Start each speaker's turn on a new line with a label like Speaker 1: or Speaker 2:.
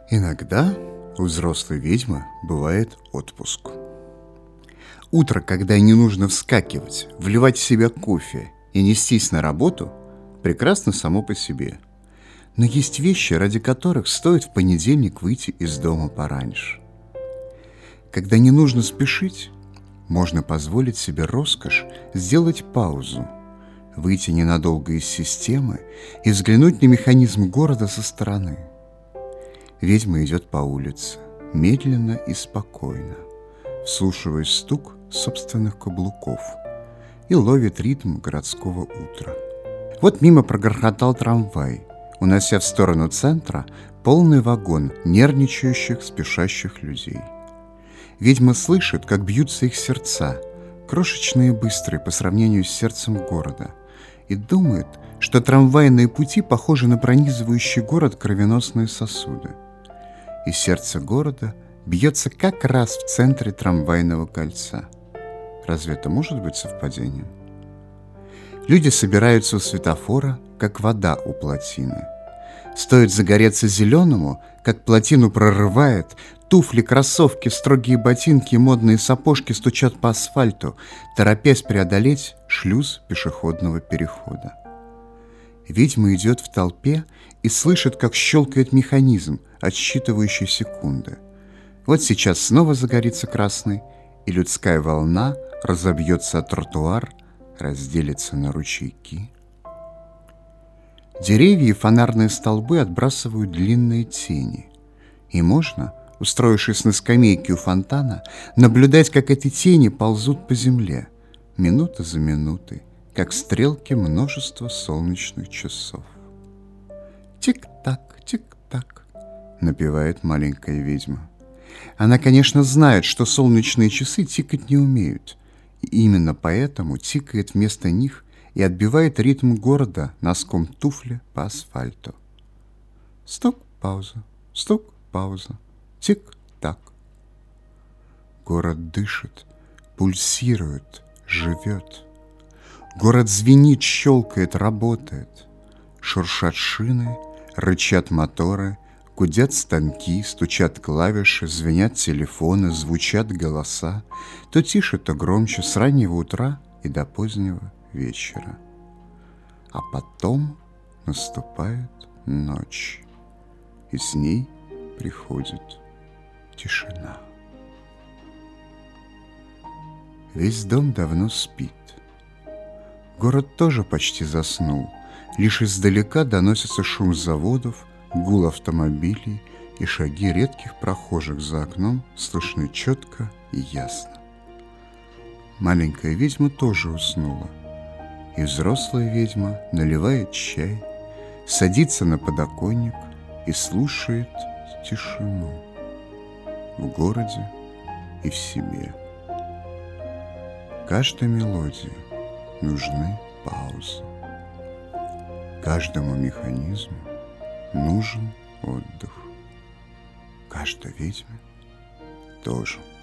Speaker 1: Иногда у взрослой ведьмы бывает отпуск. Утро, когда не нужно вскакивать, вливать в себя кофе и нестись на работу, прекрасно само по себе. Но есть вещи, ради которых стоит в понедельник выйти из дома пораньше. Когда не нужно спешить, можно позволить себе роскошь сделать паузу, выйти ненадолго из системы и взглянуть на механизм города со стороны. Ведьма идет по улице, медленно и спокойно, вслушиваясь в стук собственных каблуков и ловит ритм городского утра. Вот мимо прогрохотал трамвай, унося в сторону центра полный вагон нервничающих, спешащих людей. Ведьма слышит, как бьются их сердца, крошечные и быстрые по сравнению с сердцем города, и думает, что трамвайные пути похожи на пронизывающий город кровеносные сосуды. И сердце города бьется как раз в центре трамвайного кольца. Разве это может быть совпадением? Люди собираются у светофора, как вода у плотины. Стоит загореться зеленому, как плотину прорывает, туфли, кроссовки, строгие ботинки и модные сапожки стучат по асфальту, торопясь преодолеть шлюз пешеходного перехода. Ведьма идет в толпе и слышит, как щелкает механизм, отсчитывающий секунды. Вот сейчас снова загорится красный, и людская волна разобьется о тротуар, разделится на ручейки. Деревья и фонарные столбы отбрасывают длинные тени, и можно, устроившись на скамейке у фонтана, наблюдать, как эти тени ползут по земле, минута за минутой, как стрелки множества солнечных часов. «Тик-так, тик-так», — напевает маленькая ведьма. Она, конечно, знает, что солнечные часы тикать не умеют, и именно поэтому тикает вместо них и отбивает ритм города носком туфли по асфальту. Стук-пауза, стук-пауза, тик-так. Город дышит, пульсирует, живет. Город звенит, щелкает, работает. Шуршат шины, рычат моторы, гудят станки, стучат клавиши, звенят телефоны, звучат голоса, то тише, то громче, с раннего утра и до позднего вечера. А потом наступает ночь, и с ней приходит тишина. Весь дом давно спит. Город тоже почти заснул. Лишь издалека доносится шум заводов, гул автомобилей, и шаги редких прохожих за окном слышны четко и ясно. Маленькая ведьма тоже уснула, и взрослая ведьма наливает чай, садится на подоконник и слушает тишину в городе и в себе. Каждой мелодии нужны паузы. Каждому механизму нужен отдых. Каждой ведьме тоже.